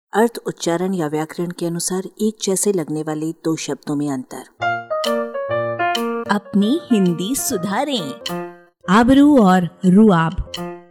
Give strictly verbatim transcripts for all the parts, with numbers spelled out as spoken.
अर्थ, उच्चारण या व्याकरण के अनुसार एक जैसे लगने वाले दो शब्दों में अंतर। अपनी हिंदी सुधारें। आबरू और रुआब।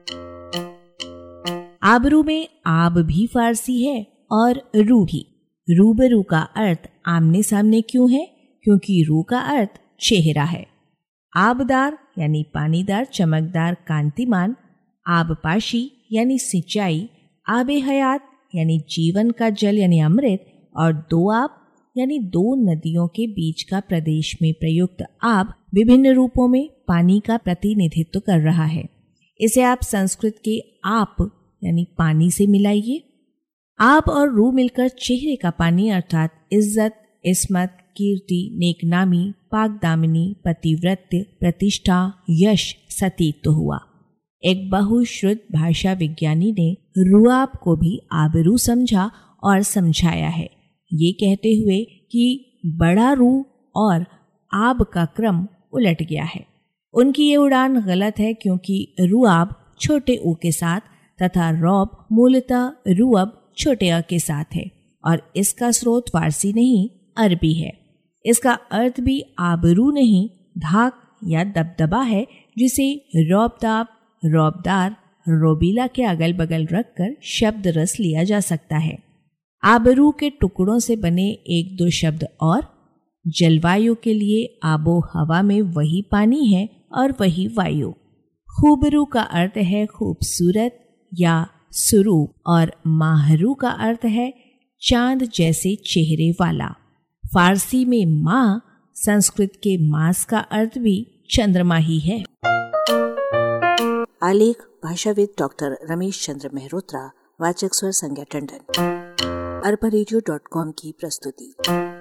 आबरू में आब भी फारसी है और रू भी। रूबरू का अर्थ आमने सामने क्यों है? क्योंकि रू का अर्थ चेहरा है। आबदार यानी पानीदार, चमकदार, कांतिमान। आबपाशी यानी सिंचाई। आबे हयात यानी जीवन का जल यानी अमृत। और दो आब यानी दो नदियों के बीच का प्रदेश में प्रयुक्त आब विभिन्न रूपों में पानी का प्रतिनिधित्व कर रहा है। इसे आप संस्कृत के आप यानी पानी से मिलाइए। आब और रू मिलकर चेहरे का पानी अर्थात इज्जत, इस्मत, कीर्ति, नेकनामी, पाकदामिनी, पतिव्रत्य, प्रतिष्ठा, यश, सतीत्व हुआ। एक बहुश्रुत भाषा विज्ञानी ने रुआब को भी आबरू समझा और समझाया है, ये कहते हुए कि बड़ा रू और आब का क्रम उलट गया है। उनकी ये उड़ान गलत है क्योंकि रुआब छोटे ऊ के साथ तथा रौब मूलतः रुअब छोटे अ के साथ है और इसका स्रोत फारसी नहीं अरबी है। इसका अर्थ भी आबरू नहीं धाक या दबदबा है, जिसे रौबदाब, रौबदार, रोबीला के अगल बगल रखकर शब्द रस लिया जा सकता है। आबरू के टुकड़ों से बने एक दो शब्द और। जलवायु के लिए आबो हवा में वही पानी है और वही वायु। खूबरू का अर्थ है खूबसूरत या सुरूप और माहरू का अर्थ है चांद जैसे चेहरे वाला। फारसी में माँ, संस्कृत के मास का अर्थ भी चंद्रमा ही है। आलेख भाषाविद डॉक्टर रमेश चंद्र मेहरोत्रा। वाचक स्वर संज्ञा टंडन। अरबा रेडियो डॉट कॉम की प्रस्तुति।